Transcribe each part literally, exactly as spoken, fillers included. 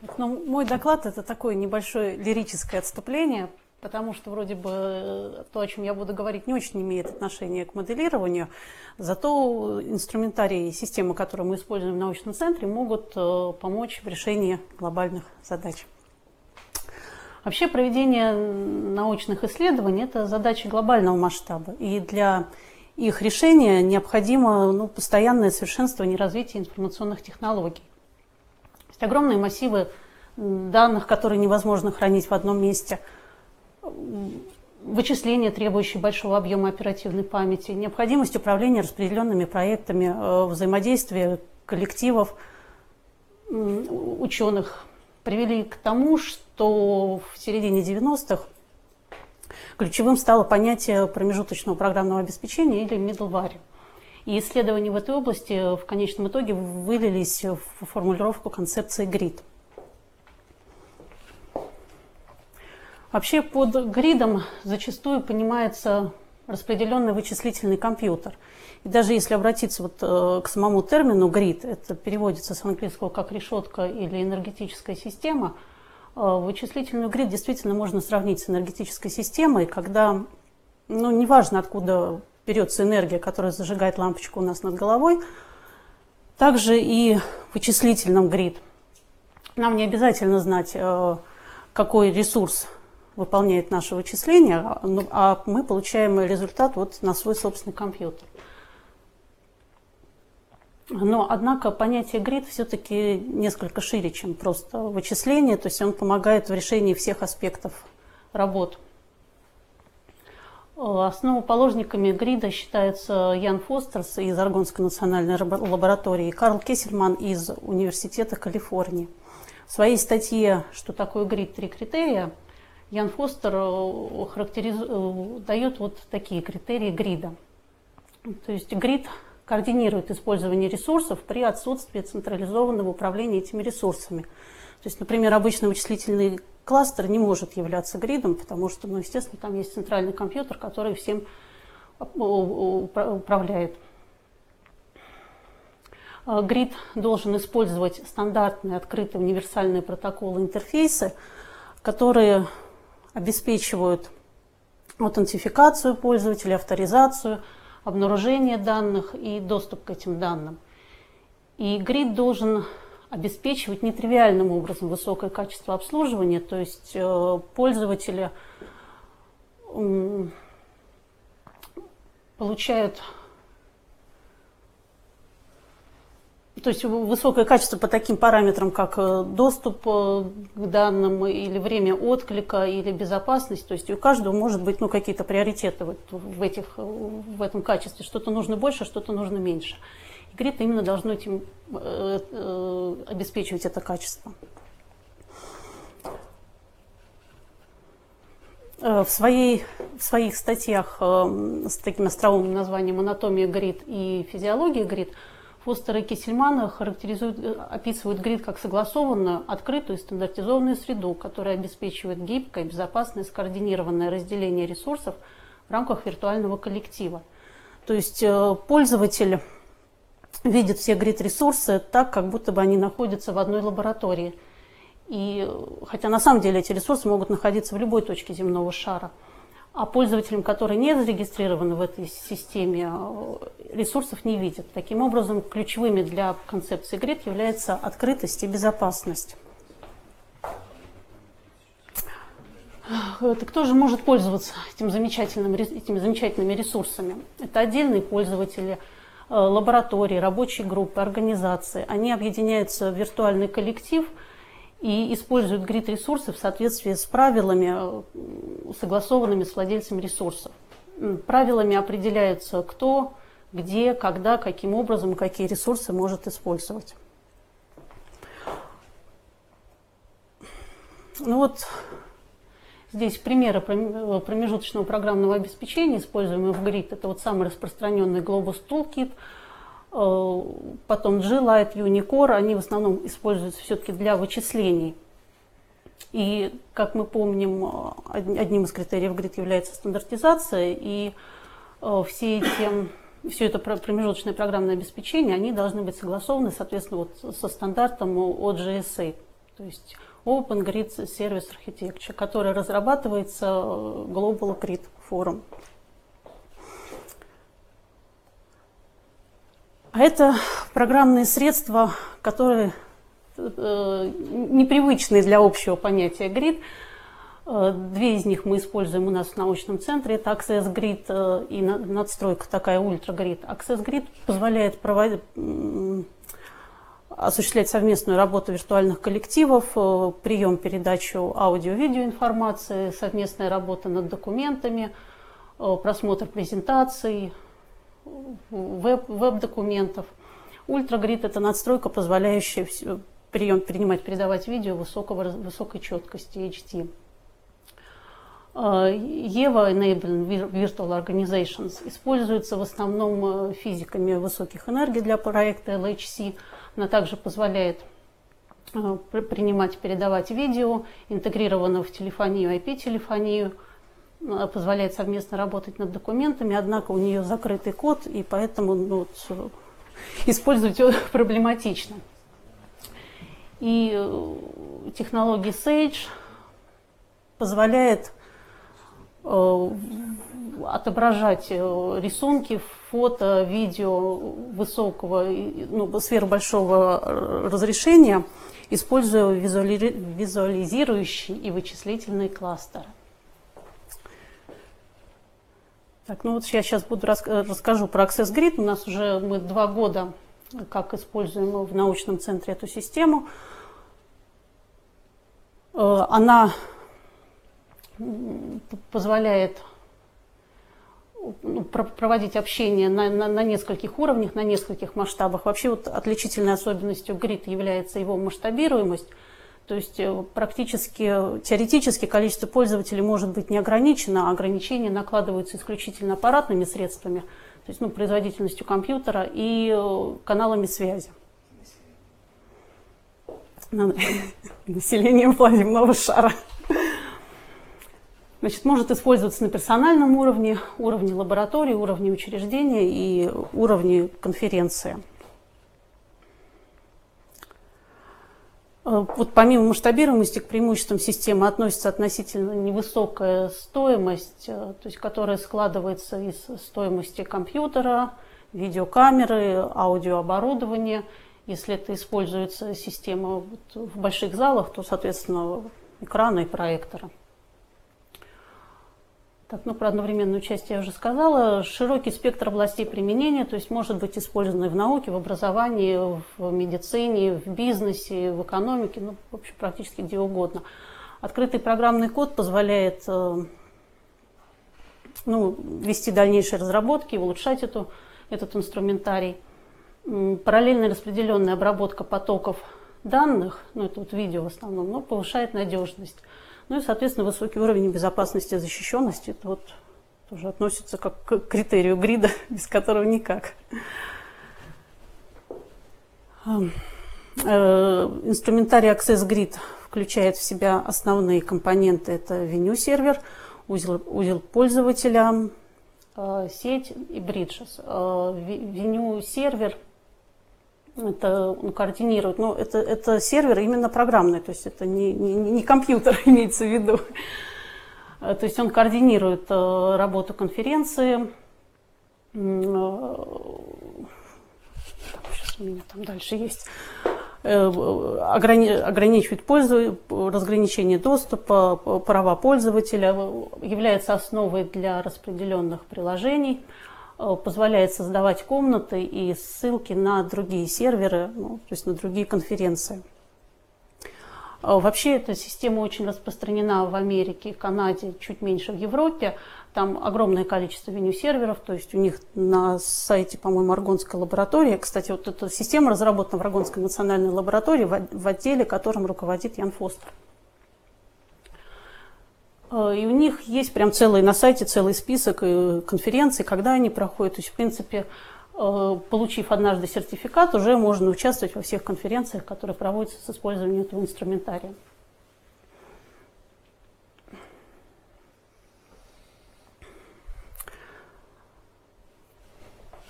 Ну, мой доклад – это такое небольшое лирическое отступление, потому что вроде бы то, о чем я буду говорить, не очень имеет отношения к моделированию, зато инструментарий и системы, которые мы используем в научном центре, могут помочь в решении глобальных задач. Вообще проведение научных исследований – это задача глобального масштаба, и для их решения необходимо ну, постоянное совершенствование и развитие информационных технологий. Есть огромные массивы данных, которые невозможно хранить в одном месте, вычисления, требующие большого объема оперативной памяти, необходимость управления распределенными проектами, взаимодействия коллективов ученых привели к тому, что в середине девяностых ключевым стало понятие промежуточного программного обеспечения или middleware. И исследования в этой области в конечном итоге вылились в формулировку концепции грид. Вообще под гридом зачастую понимается распределенный вычислительный компьютер. И даже если обратиться вот, э, к самому термину грид, это переводится с английского как решетка или энергетическая система, э, вычислительную грид действительно можно сравнить с энергетической системой, когда, ну, неважно откуда берется энергия, которая зажигает лампочку у нас над головой, также и в вычислительном грид. Нам не обязательно знать, э, какой ресурс выполняет наше вычисление, а мы получаем результат вот на свой собственный компьютер. Но, однако, понятие грид все-таки несколько шире, чем просто вычисление, то есть он помогает в решении всех аспектов работ. Основоположниками грида считаются Ян Фостерс из Орегонской национальной лаборатории и Карл Кессельман из Университета Калифорнии. В своей статье «Что такое грид? Три критерия» Ян Фостер характериз... дает вот такие критерии грида. То есть грид координирует использование ресурсов при отсутствии централизованного управления этими ресурсами. То есть, например, обычный вычислительный кластер не может являться гридом, потому что, ну, естественно, там есть центральный компьютер, который всем управляет. Грид должен использовать стандартные, открытые, универсальные протоколы, интерфейсы, которые обеспечивают аутентификацию пользователя, авторизацию, обнаружение данных и доступ к этим данным. И грид должен обеспечивать нетривиальным образом высокое качество обслуживания, то есть э, пользователи э, получают то есть высокое качество по таким параметрам, как доступ к данным, или время отклика, или безопасность. То есть у каждого может быть ну, какие-то приоритеты вот в, этих, в этом качестве. Что-то нужно больше, что-то нужно меньше. И грид именно должно этим, э, э, обеспечивать это качество. В, своей, в своих статьях э, с таким остроумным названием «Анатомия грид» и «Физиология грид» Фостер и Кессельман характеризуют, описывают грид как согласованную, открытую и стандартизованную среду, которая обеспечивает гибкое, безопасное, скоординированное разделение ресурсов в рамках виртуального коллектива. То есть пользователь видит все грид-ресурсы так, как будто бы они находятся в одной лаборатории. И, хотя на самом деле эти ресурсы могут находиться в любой точке земного шара. А пользователям, которые не зарегистрированы в этой системе, ресурсов не видят. Таким образом, ключевыми для концепции грид является открытость и безопасность. Это кто же может пользоваться этим замечательным, этими замечательными ресурсами? Это отдельные пользователи, лаборатории, рабочие группы, организации. Они объединяются в виртуальный коллектив и используют грид-ресурсы в соответствии с правилами, согласованными с владельцами ресурсов. Правилами определяется, кто, где, когда, каким образом, какие ресурсы может использовать. Ну вот здесь примеры промежуточного программного обеспечения, используемого в грид. Это вот самый распространенный Globus Toolkit, потом G-Lite, Unicore, они в основном используются все-таки для вычислений. И, как мы помним, одним из критериев грид является стандартизация, и все эти, все это промежуточное программное обеспечение, они должны быть согласованы, соответственно, вот со стандартом о джи эс эй. то есть Open Grid Service Architecture, который разрабатывается Global Grid Forum. А это программные средства, которые э, непривычные для общего понятия грид. Две из них мы используем у нас в научном центре. Это Access Grid и надстройка такая Ultra Grid. Access Grid позволяет проводить, осуществлять совместную работу виртуальных коллективов, прием, передачу аудио-видео информации, совместная работа над документами, просмотр презентаций, веб, веб-документов. Ultra Grid – это надстройка, позволяющая прием, принимать, передавать видео высокого, высокой четкости эйч ди. EVA Enabling Virtual Organizations используется в основном физиками высоких энергий для проекта эл эйч си. Она также позволяет принимать, передавать видео, интегрировано в телефонию, ай пи-телефонию, позволяет совместно работать над документами, однако у нее закрытый код, и поэтому ну, использовать его проблематично. И технология Sage позволяет отображать рисунки, фото, видео высокого, ну, сфер большого разрешения, используя визуали, визуализирующие и вычислительные кластеры. Так, ну вот я сейчас буду рас, расскажу про Access Grid. У нас уже мы два года как используем в научном центре эту систему. Она позволяет проводить общение на, на, на нескольких уровнях, на нескольких масштабах. Вообще вот отличительной особенностью грид является его масштабируемость. То есть практически, теоретически количество пользователей может быть не ограничено, а ограничения накладываются исключительно аппаратными средствами, то есть ну, производительностью компьютера и каналами связи. Населением плазменного шара. Значит, может использоваться на персональном уровне, уровне лаборатории, уровне учреждения и уровне конференции. Вот помимо масштабируемости к преимуществам системы относится относительно невысокая стоимость, то есть которая складывается из стоимости компьютера, видеокамеры, аудиооборудования. Если это используется система в больших залах, то, соответственно, экрана и проектора. Так, ну, про одновременную часть я уже сказала. Широкий спектр областей применения, то есть может быть использовано и в науке, в образовании, в медицине, в бизнесе, в экономике, ну, в общем, практически где угодно. Открытый программный код позволяет ну, вести дальнейшие разработки, улучшать эту, этот инструментарий. Параллельная распределенная обработка потоков данных, ну, это вот видео в основном, но повышает надежность. Ну и, соответственно, высокий уровень безопасности и защищенности. Это вот тоже относится как к критерию грида, без которого никак. Инструментарий Access Grid включает в себя основные компоненты. Это Venue-сервер, узел, узел пользователя, сеть и бриджес. Venue-сервер это он координирует, но это, это сервер именно программный, то есть это не, не, не компьютер, имеется в виду. То есть он координирует работу конференции. Сейчас у меня там дальше есть. Ограни, ограничивает пользу, разграничение доступа, права пользователя, является основой для распределенных приложений. Позволяет создавать комнаты и ссылки на другие серверы, ну, то есть на другие конференции. Вообще эта система очень распространена в Америке, Канаде, чуть меньше в Европе. Там огромное количество Venue-серверов, то есть у них на сайте, по-моему, Аргонской лаборатории. Кстати, вот эта система разработана в Аргонской национальной лаборатории, в отделе, которым руководит Ян Фостер. И у них есть прям целый на сайте целый список конференций, когда они проходят. То есть, в принципе, получив однажды сертификат, уже можно участвовать во всех конференциях, которые проводятся с использованием этого инструментария.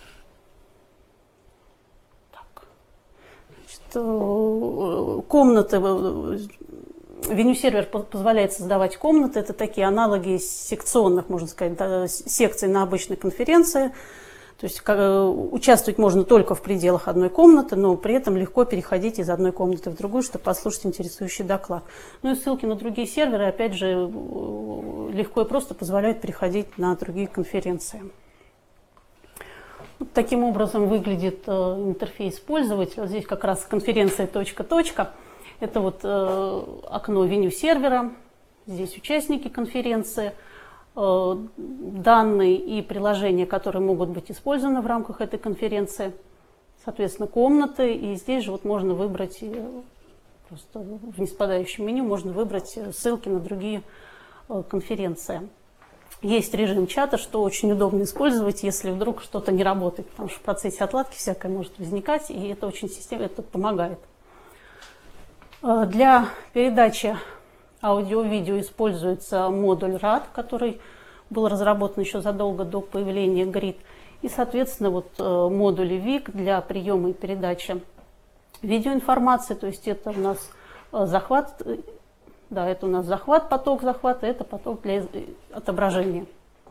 Так. Значит, комнаты комнаты, Venue-сервер позволяет создавать комнаты, это такие аналоги секционных, можно сказать, да, секций на обычной конференции. То есть участвовать можно только в пределах одной комнаты, но при этом легко переходить из одной комнаты в другую, чтобы послушать интересующий доклад. Ну и ссылки на другие серверы, опять же, легко и просто позволяют переходить на другие конференции. Вот таким образом выглядит интерфейс пользователя. Вот здесь как раз конференция точка-точка. Это вот окно Venue-сервера, здесь участники конференции, данные и приложения, которые могут быть использованы в рамках этой конференции, соответственно, комнаты, и здесь же вот можно выбрать, просто в ниспадающем меню можно выбрать ссылки на другие конференции. Есть режим чата, что очень удобно использовать, если вдруг что-то не работает, потому что в процессе отладки всякое может возникать, и это очень системно, это помогает. Для передачи аудио-видео используется модуль рад, который был разработан еще задолго до появления грид. И, соответственно, вот модули вик для приема и передачи видеоинформации. То есть это у нас захват, да, это у нас захват, поток захвата, это поток для отображения.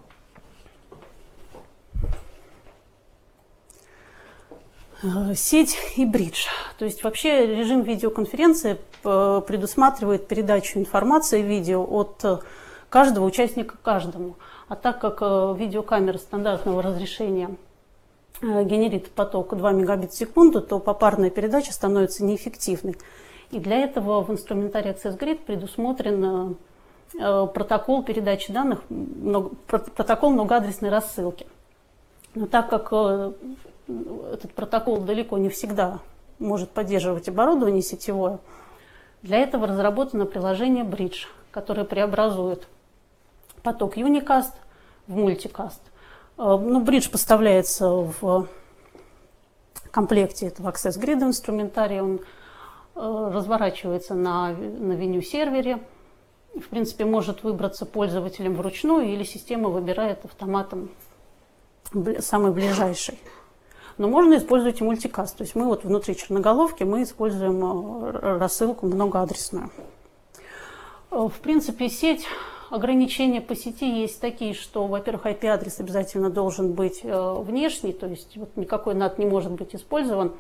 Сеть и бридж. То есть вообще режим видеоконференции предусматривает передачу информации видео от каждого участника каждому. А так как видеокамера стандартного разрешения генерит поток два мегабита в секунду, то попарная передача становится неэффективной. И для этого в инструментарии Access Grid предусмотрен протокол передачи данных, протокол многоадресной рассылки. Но так как этот протокол далеко не всегда может поддерживать оборудование сетевое, для этого разработано приложение Bridge, которое преобразует поток Unicast в мультикаст. Ну, Bridge поставляется в комплекте этого Access Grid инструментария, он разворачивается на, на Venue-сервере. В принципе, может выбраться пользователем вручную, или система выбирает автоматом самый ближайший. Но можно использовать и мультикаст. То есть мы вот внутри черноголовки мы используем рассылку многоадресную. В принципе, сеть, ограничения по сети есть такие, что, во-первых, ай пи-адрес обязательно должен быть внешний, то есть вот никакой нат не может быть использован.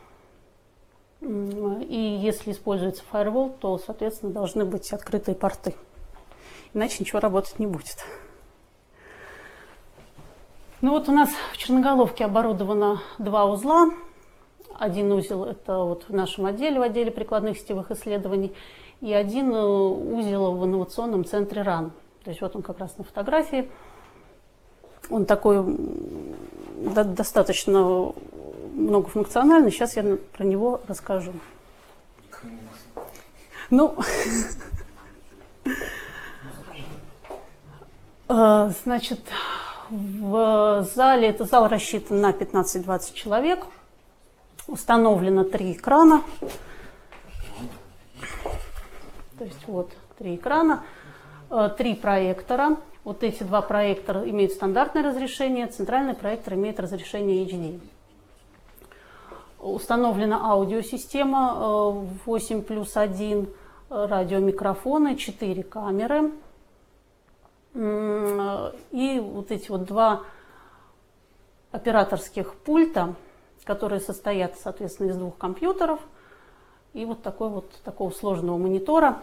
И если используется firewall, то, соответственно, должны быть открытые порты. Иначе ничего работать не будет. Ну вот у нас в черноголовке оборудовано два узла. Один узел – это вот в нашем отделе, в отделе прикладных сетевых исследований, и один узел в инновационном центре ран. То есть вот он как раз на фотографии. Он такой достаточно многофункциональный. Сейчас я про него расскажу. Ну, значит, в зале, это зал рассчитан на пятнадцать-двадцать человек. Установлено три экрана. То есть вот три экрана, три проектора. Вот эти два проектора имеют стандартное разрешение, центральный проектор имеет разрешение эйч ди. Установлена аудиосистема восемь плюс один, радиомикрофоны, четыре камеры. И вот эти вот два операторских пульта, которые состоят, соответственно, из двух компьютеров и вот, такой вот такого сложного монитора.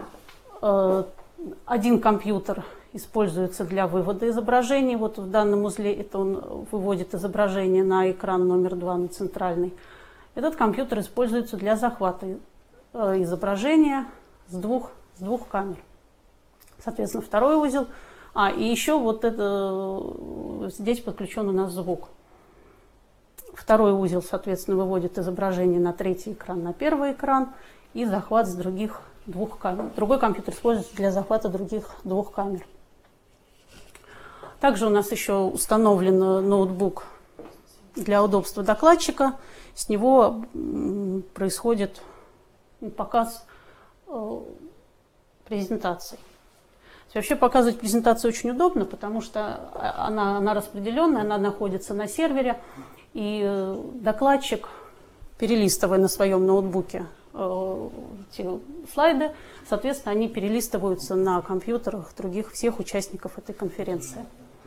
Один компьютер используется для вывода изображений. Вот в данном узле это он выводит изображение на экран номер два, на центральный. Этот компьютер используется для захвата изображения с двух, с двух камер. Соответственно, второй узел. А, и еще вот это, здесь подключен у нас звук. Второй узел, соответственно, выводит изображение на третий экран, на первый экран, и захват с других двух камер. Другой компьютер используется для захвата других двух камер. Также у нас еще установлен ноутбук для удобства докладчика. С него происходит показ презентации. Вообще показывать презентацию очень удобно, потому что она, она распределенная, она находится на сервере, и докладчик, перелистывая на своем ноутбуке э, эти слайды, соответственно, они перелистываются на компьютерах других всех участников этой конференции.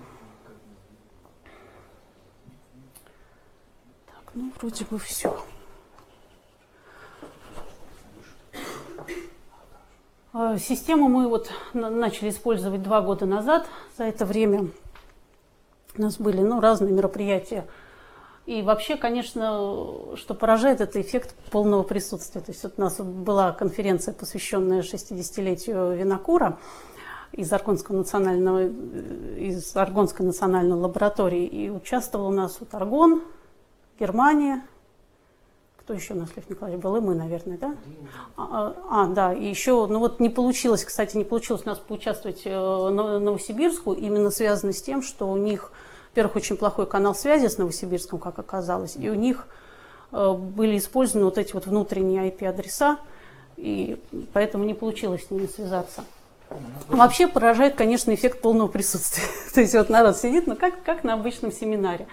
Так, ну, вроде бы все. Систему мы вот начали использовать два года назад. За это время у нас были ну, разные мероприятия. И вообще, конечно, что поражает, это эффект полного присутствия. То есть вот у нас была конференция, посвященная шестидесятилетию Винокура из Аргонского национального, из Аргонской национальной лаборатории. И участвовал у нас вот Аргон, Германия. Кто еще у нас, Лев Николаевич, был? И мы, наверное, да? А, а, да, и еще, ну вот не получилось, кстати, не получилось у нас поучаствовать в Новосибирску, именно связано с тем, что у них, во-первых, очень плохой канал связи с Новосибирском, как оказалось, и у них были использованы вот эти вот внутренние ай пи-адреса, и поэтому не получилось с ними связаться. Вообще поражает, конечно, эффект полного присутствия. То есть вот народ сидит, ну как, как на обычном семинаре.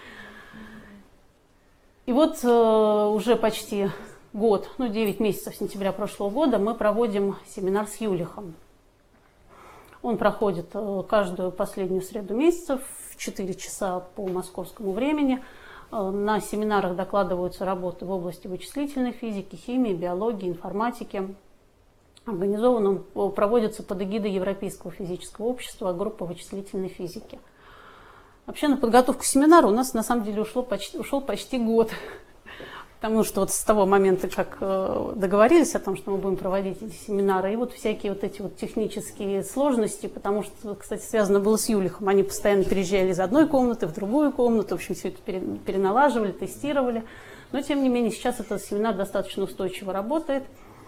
И вот э, уже почти год, ну девять месяцев с сентября прошлого года мы проводим семинар с Юлихом. Он проходит э, каждую последнюю среду месяца в четыре часа по московскому времени. Э, на семинарах докладываются работы в области вычислительной физики, химии, биологии, информатики. Организован он проводится под эгидой Европейского физического общества, группа вычислительной физики. Вообще на подготовку семинара у нас на самом деле ушло почти, ушел почти год. Потому что вот с того момента, как э, договорились о том, что мы будем проводить эти семинары, и вот всякие вот эти вот технические сложности, потому что, кстати, связано было с Юлихом, они постоянно переезжали из одной комнаты в другую комнату, в общем, все это переналаживали, тестировали. Но, тем не менее, сейчас этот семинар достаточно устойчиво работает.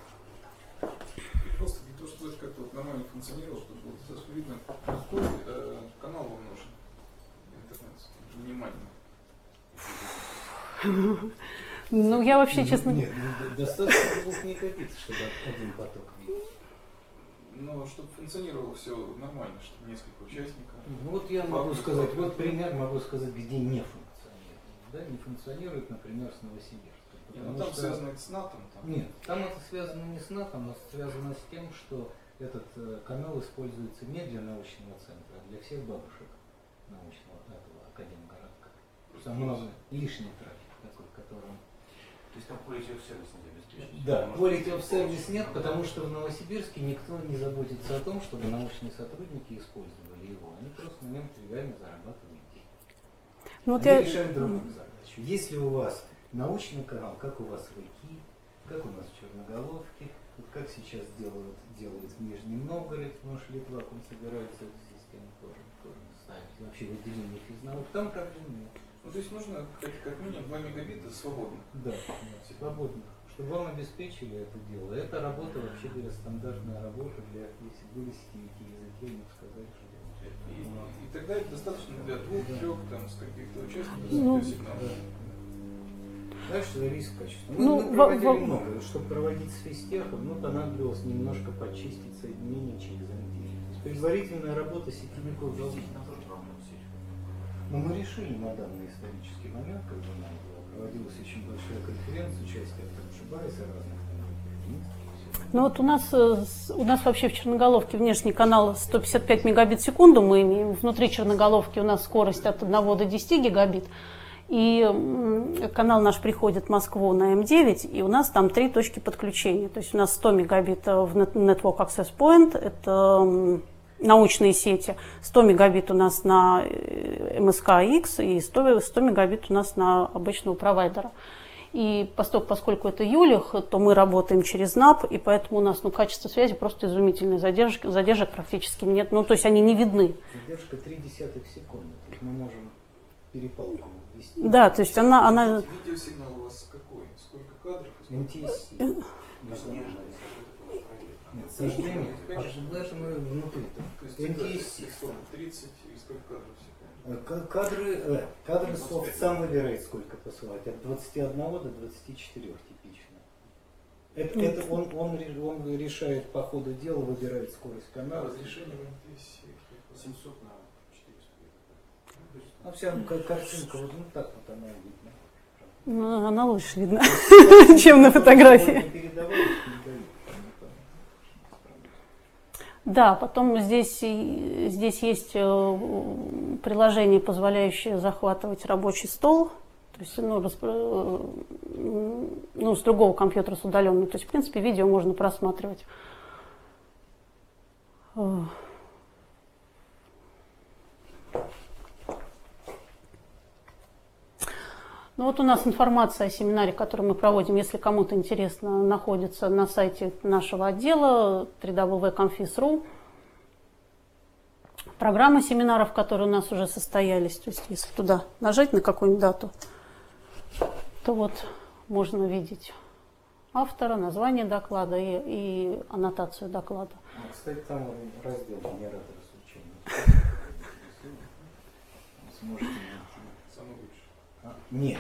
Просто для того, чтобы это как-то нормально функционировало, чтобы было достаточно видно, какой э, канал вам нужен. Внимание. Ну, я вообще, честно... Нет, достаточно двух мегабит, чтобы один поток видеть. Но чтобы функционировало все нормально, чтобы несколько участников. Ну вот я могу сказать, вот пример могу сказать, где не функционирует. Да, не функционирует, например, с Новосибирском. Ну, там что... связано с натом? Там. Нет, там это связано не с натом, а связано с тем, что этот э, канал используется не для научного центра, а для всех бабушек научного этого академгородка. Там много лишний трафик такой, которым... То есть там quality of service не обеспечен? Да, quality of service нет, потому что в Новосибирске никто не заботится о том, чтобы научные сотрудники использовали его. Они просто на нем тривиально зарабатывают деньги. Ну, вот Они я... решают другую задачу. Если у вас научный канал, как у вас в ИКИ, как у нас в Черноголовке, вот как сейчас делают, делают в Нижнем Новгороде, потому что Литвак, он собирается эту систему тоже, тоже ставить. Вообще в отделении физнаук, там проблем нет. Ну, то есть нужно как, как минимум два мегабита свободно. Да, свободно. Чтобы вам обеспечили это дело. Это работа, вообще говоря, стандартная работа для, если вывести эти языки, не сказать, что... И, и тогда это достаточно для двух, да. трех, там, с каких-то участников, ну, с сигналом. Да. Знаешь, что риск качества. Мы, ну, мы проводили во, много. Чтобы проводить с физтехом, ну, понадобилось немножко почистить соединение через эм ди. То есть предварительная работа сетевиков должна. Но мы решили на данный исторический момент, когда нам проводилась очень большая конференция, участие там Шибайса разных там. Ну вот у нас, у нас вообще в Черноголовке внешний канал сто пятьдесят пять мегабит в секунду мы имеем. Внутри Черноголовки у нас скорость от одного до десяти гигабит. И канал наш приходит в Москву на эм девять, и у нас там три точки подключения. То есть у нас сто мегабит в Network Access Point, это научные сети, сто мегабит у нас на эм эс ка икс и сто, сто мегабит у нас на обычного провайдера. И поскольку это Юлих, то мы работаем через нап, и поэтому у нас ну, качество связи просто изумительное, задержек, задержек практически нет, ну то есть они не видны. Задержка три десятых секунды, то есть мы можем перепалку вести. Да, то есть она... она... Видеосигнал у вас какой? Сколько кадров? эм ти эс си. Нет, сожжение. Даже мы внутри. То есть эм ти эс си. тридцать и сколько кадров в секунду? Кадры, э, кадры софт сам выбирает, сколько посылать. От двадцати одного до двадцати четырёх типично. Это, это он, он, он решает по ходу дела, выбирает скорость канала. Разрешение в эм ти эс си семьсот на четыреста. Ну, вся картинка, вот ну, так вот она видна. Ну, она лучше видна, чем на фотографии. Да, потом здесь, здесь есть приложение, позволяющее захватывать рабочий стол, то есть, ну, расп... ну, с другого компьютера, с удаленным. То есть, в принципе, видео можно просматривать. Ну вот у нас информация о семинаре, который мы проводим, если кому-то интересно, находится на сайте нашего отдела дабл ю дабл ю дабл ю точка конфис точка ру. Программы семинаров, которые у нас уже состоялись, то есть если туда нажать на какую-нибудь дату, то вот можно видеть автора, название доклада и, и аннотацию доклада. А, кстати, там раздел генератора случайно. Сможете найти. Самый лучший. А, нет.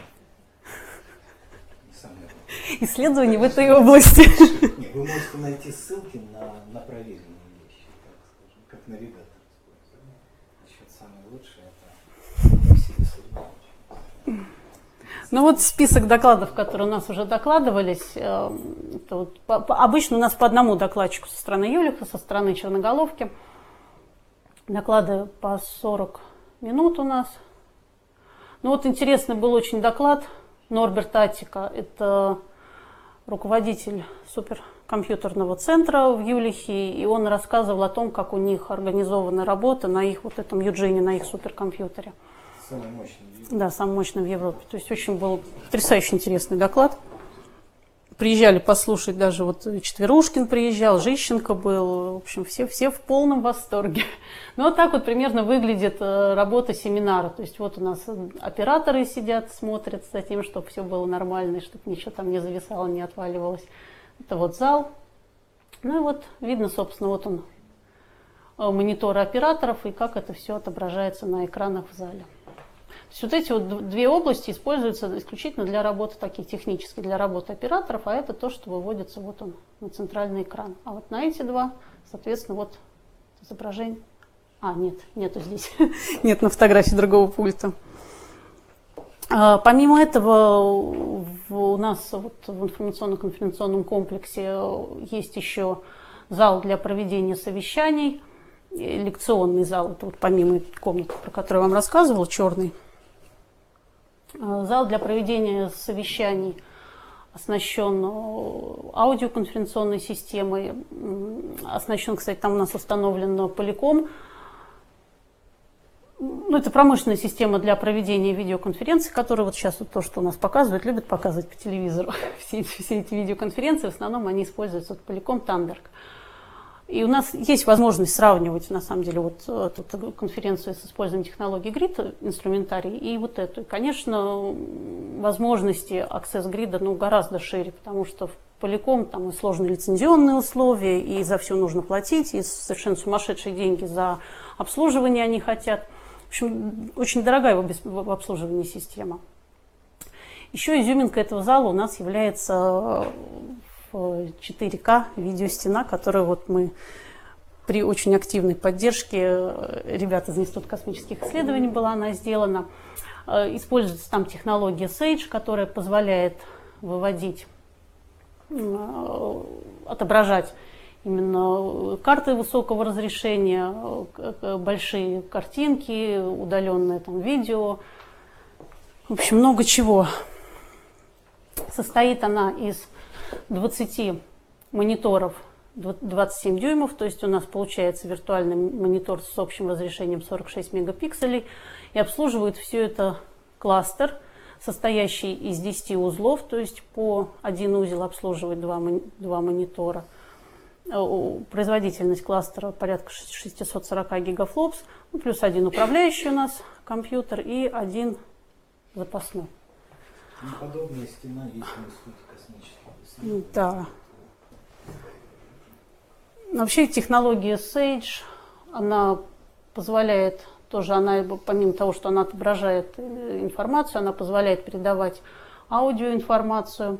Не самый лучший. Исследования в этой области. Нет, вы можете найти ссылки на, на проверенные вещи, так скажем, как навигатор. Насчет самый лучший это все исследования. Ну вот список докладов, которые у нас уже докладывались. Это вот, по, по, обычно у нас по одному докладчику со стороны Юлиха, со стороны Черноголовки. Доклады по сорок минут у нас. Ну вот интересный был очень доклад Норберта Аттика. Это руководитель суперкомпьютерного центра в Юлихе. И он рассказывал о том, как у них организована работа на их вот этом Юджине, на их суперкомпьютере. Самый мощный. Да, самый мощный в Европе. То есть очень был потрясающе интересный доклад. Приезжали послушать, даже вот Четверушкин приезжал, Жищенко был. В общем, все, все в полном восторге. Ну, вот так вот примерно выглядит работа семинара. То есть вот у нас операторы сидят, смотрят за тем, чтобы все было нормально, чтобы ничего там не зависало, не отваливалось. Это вот зал. Ну и вот видно, собственно, вот он, мониторы операторов и как это все отображается на экранах в зале. То есть вот эти вот две области используются исключительно для работы таких технических, для работы операторов, а это то, что выводится вот он на центральный экран. А вот на эти два, соответственно, вот изображение. А, нет, нету здесь. Нет на фотографии другого пульта. А, помимо этого, в, у нас вот в информационно-конференционном комплексе есть еще зал для проведения совещаний, лекционный зал, это вот помимо комнаты, про которую я вам рассказывала, черный. Зал для проведения совещаний оснащен аудиоконференционной системой, оснащен, кстати, там у нас установлен Polycom. Ну, это промышленная система для проведения видеоконференций, которая вот сейчас вот то, что у нас показывают, любят показывать по телевизору. Все, все эти видеоконференции, в основном они используются вот Polycom Tandberg. И у нас есть возможность сравнивать, на самом деле, вот эту конференцию с использованием технологии грид, инструментарий, и вот эту. И, конечно, возможности Access Grid, ну, гораздо шире, потому что в Polycom там и сложные лицензионные условия, и за все нужно платить, и совершенно сумасшедшие деньги за обслуживание они хотят. В общем, очень дорогая в обслуживании система. Еще изюминка этого зала у нас является четыре ка видеостена, которую вот мы при очень активной поддержке ребят из Института космических исследований была она сделана. Используется там технология Sage, которая позволяет выводить, отображать именно карты высокого разрешения, большие картинки, удаленное там видео. В общем, много чего. Состоит она из двадцати мониторов двадцать семь дюймов, то есть у нас получается виртуальный монитор с общим разрешением сорок шесть мегапикселей, и обслуживает все это кластер, состоящий из десяти узлов, то есть по один узел обслуживает два, два монитора. Производительность кластера порядка шестьсот сорок гигафлопс, ну, плюс один управляющий у нас компьютер и один запасной. Подобная стена есть в Институте космических исследований. Да. Вообще технология Sage, она позволяет, тоже она, помимо того, что она отображает информацию, она позволяет передавать аудиоинформацию,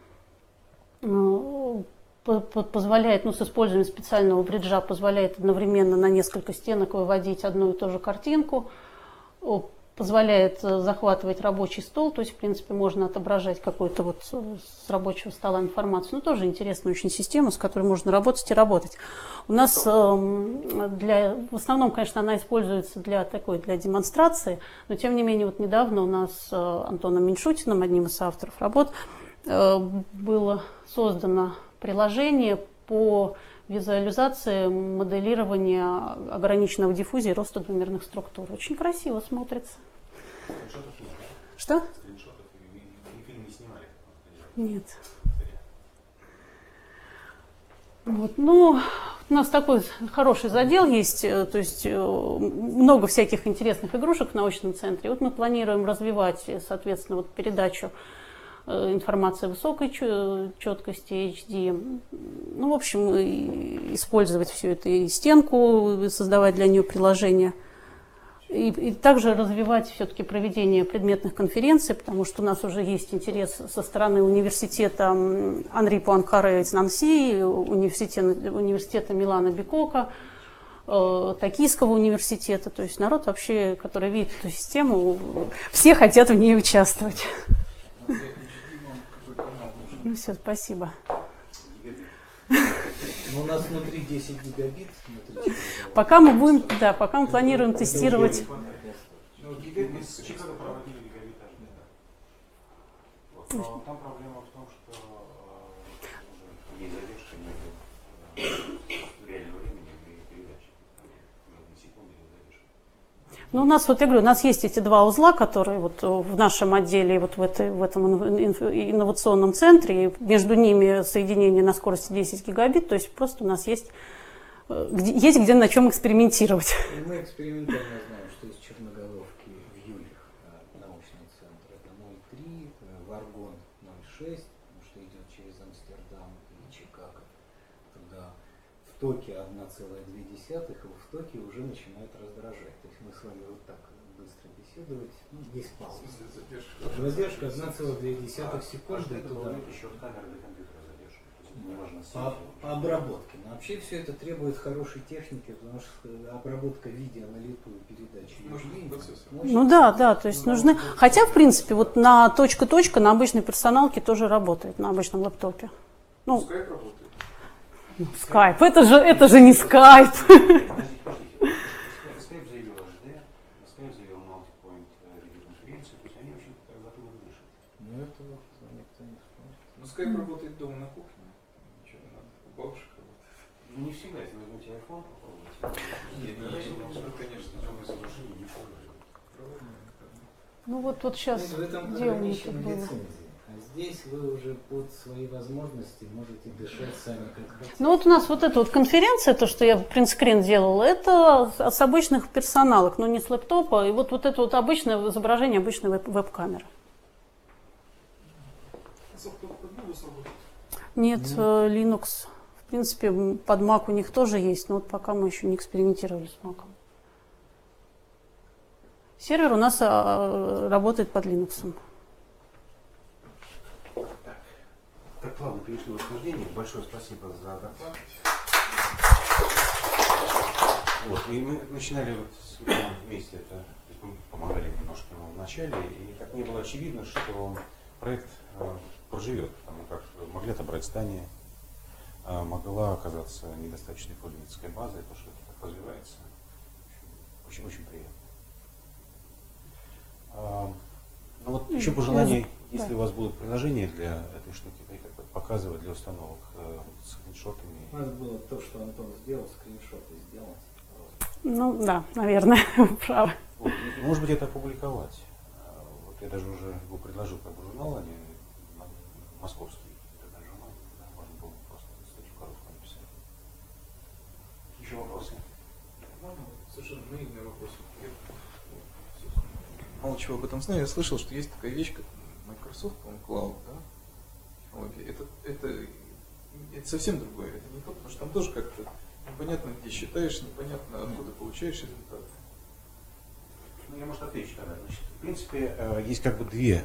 позволяет, ну, с использованием специального бриджа, позволяет одновременно на несколько стенок выводить одну и ту же картинку. позволяет захватывать рабочий стол, то есть, в принципе, можно отображать какую-то вот с рабочего стола информацию. Ну, тоже интересная очень система, с которой можно работать и работать. У нас для, в основном, конечно, она используется для такой, для демонстрации, но, тем не менее, вот недавно у нас с Антоном Меньшутиным, одним из авторов работ, было создано приложение по визуализации моделирования ограниченного диффузии роста двумерных структур. Очень красиво смотрится. Что? Нет. Вот, ну, у нас такой хороший задел есть, то есть много всяких интересных игрушек в научном центре. Вот мы планируем развивать, соответственно, вот передачу информации высокой четкости эйч ди. Ну, в общем, использовать всю эту и стенку, создавать для нее приложение. И, и также развивать все-таки проведение предметных конференций, потому что у нас уже есть интерес со стороны университета Анри Пуанкаре из Нанси, университета, университета Милана Бикока, э, Токийского университета. То есть народ вообще, который видит эту систему, все хотят в ней участвовать. Ну все, спасибо. Но у нас внутри десять гигабит. Внутри пока мы будем, да, пока мы планируем тестировать. Ну, гигабит с Чикаго проводили гигабит аш ди, да. Вот, там проблема в том, что уже есть задержка между реальным временем и передачей. Там секунды задержка. Ну, у нас, вот я говорю, у нас есть эти два узла, которые вот в нашем отделе, вот в, этой, в этом инновационном центре, и между ними соединение на скорости десять гигабит, то есть просто у нас есть, где, есть где на чем экспериментировать. И мы экспериментально знаем, что из Черноголовки в Юлях научный центр это ноль три, в Аргон ноль шесть, потому что идет через Амстердам и Чикаго. Тогда в Токио одна целая две десятых, и в Токио уже начинает раздражать. То есть мы с вами вот так быстро беседовать. Ну, есть пауза. Задержка одна целая две десятых секунды. Туда еще камера для компьютера задержка. По, по обработке. Но вообще все это требует хорошей техники, потому что обработка видео на лету и передачи. Ну да, да, то есть нужны. Хотя, в принципе, вот на точка-точка на обычной персоналке тоже работает, на обычном лэптопе. Ну, Скайп работает. Ну, скайп, это же, это же не скайп. Скайп заявил аш ди, Скайп заявил multi-point видеоконференцию, то есть они очень готовы дышать. Ну это вот никто не вспомнит. Ну, скайп работает дома на кухне. Ничего не надо, у бабушек работает. Ну не всегда, если возьмете iPhone, попробуйте. Нет, не есть, ну, конечно, темное изображение не помогает. Ну вот, вот сейчас, В этом где у них ограничена было? лицензия. А здесь вы уже под свои возможности можете дышать сами как хотите. Ну вот у нас вот эта вот конференция, то, что я принтскрин делала, это с обычных персоналок, но не с лэптопа. И вот, вот это вот обычное изображение обычной веб- веб-камеры. Нет, э, Linux. В принципе, под Mac у них тоже есть, но вот пока мы еще не экспериментировали с Mac. Сервер у нас а, работает под Linux. Так, плавно перешли в восхождение. Большое спасибо за доклад. Вот, и мы начинали вот с вами вместе это, то есть мы помогали немножко ему в начале, и как мне было очевидно, что проект э, проживет, потому как могли отобрать здание, э, могла оказаться недостаточной пользовательской базой, потому что это так развивается. Очень, очень приятно. А, ну вот еще пожелание, если у вас будут приложения для этой штуки, показывать для установок э, с скриншотами. У нас было то, что Антон сделал, скриншоты сделать. Ну да, наверное, правы. Вот. Может быть, это опубликовать. Вот я даже уже его предложил как бы журнал, они московский этот журнал, да, можно было просто статью короткую написать. Еще вопросы? Совершенно наивный вопрос. Мало чего об этом знаю. Я слышал, что есть такая вещь, как Microsoft, по-моему, Cloud, да? Это, это, это совсем другое, это не то, потому что там тоже как-то непонятно, где считаешь, непонятно, откуда получаешь результаты. Ну, я, может, отвечу тогда. Значит, в принципе, есть как бы две,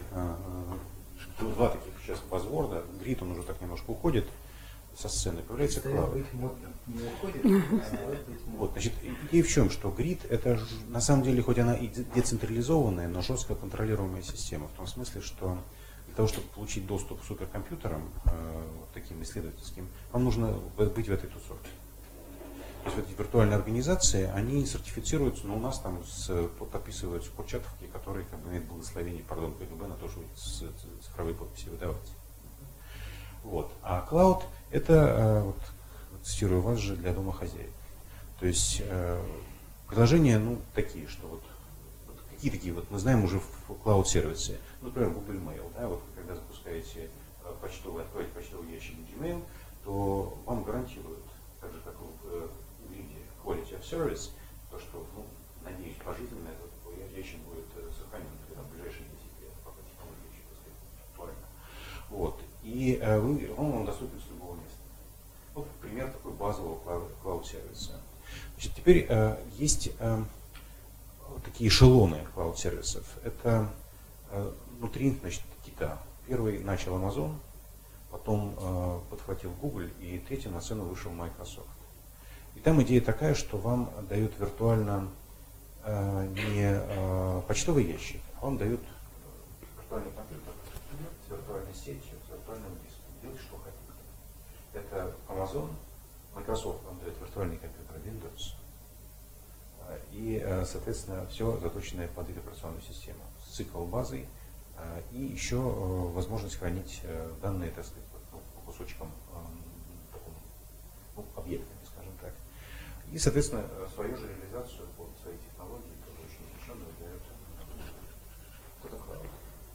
два таких сейчас базворда. Грид, он уже так немножко уходит со сцены, появляется Cloud. не уходит, а Вот, значит, идея в чем, что грид это ж- на самом деле, хоть она и де- децентрализованная, но жестко контролируемая система. В том смысле, что для того, чтобы получить доступ к суперкомпьютерам, э, вот таким исследовательским, вам нужно в- быть в этой тусовке. То есть вот эти виртуальные организации, они сертифицируются, но у нас там с, подписываются початовки, которые как бы имеют благословение, пардон, КГБ на то, что вы с- с- цифровые подписи выдавать. Вот. А клауд это, э, вот, цитирую вас же, для домохозяек. То есть э, приложения, ну, такие, что вот, вот какие такие, вот мы знаем уже в клауд-сервисе, ну, например, Google Mail, да, вот когда запускаете э, почтовый, откроете почтовый ящик Gmail, то вам гарантируют, так же как в э, гриде Quality of Service, то, что, ну, надеюсь, пожизненно этот ящик будет э, сохранен, когда в ближайшие десять лет, пока технология еще, так сказать, актуальна. Вот. И э, вы, он вам доступен с любого места. Вот пример такой базового клауд-сервиса. Значит, теперь э, есть э, такие эшелоны клауд-сервисов. Это э, внутри, значит, кита. Первый начал Amazon, потом э, подхватил Google, и третьим на сцену вышел Microsoft. И там идея такая, что вам дают виртуально э, не э, почтовый ящик, а вам дают виртуальный компьютер с виртуальной сетью, с виртуальным диском. Делать что хотите. Это Amazon, Microsoft вам дает виртуальный компьютер Windows. э, И, э, соответственно, все заточенное под эту операционную систему с цикл-базой э, и еще э, возможность хранить э, данные, так сказать, ну, по кусочкам, э, такому, ну, объектами, скажем так. И, соответственно, свою же реализацию под свои технологии, тоже очень защищенную, дает кто-то клауд.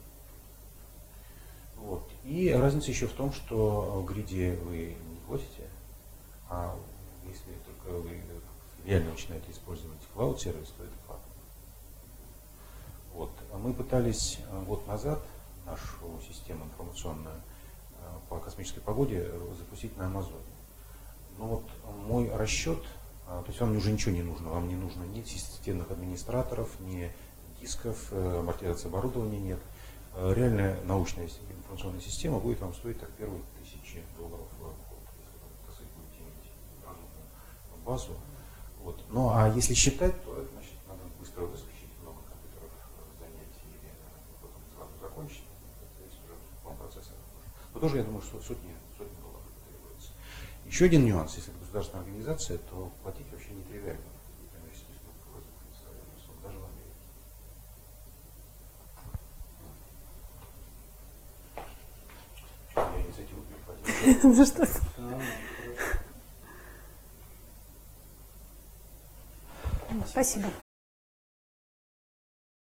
Вот. И разница еще в том, что в гриде вы не платите, а если только вы реально начинаете использовать клауд-сервис, то это платно. Вот. А мы пытались год назад нашу систему информационную по космической погоде запустить на Амазоне. Но вот мой расчет, то есть вам уже ничего не нужно, вам не нужно ни системных администраторов, ни дисков, амортизации оборудования нет. Реальная научная информационная система будет вам стоить так первые тысячи долларов в год, если вы, так сказать, будете иметь разумную базу. Вот. Ну а если считать, то это значит надо быстро выскочить, много компьютеров занять или потом сразу закончить. Это есть уже вам процессор. Но тоже, я думаю, что сотни, сотни долларов требуется. Еще один нюанс, если это государственная организация, то платить вообще не тривиально. Даже в Америке. Я инициативу перехватил. За что? Спасибо.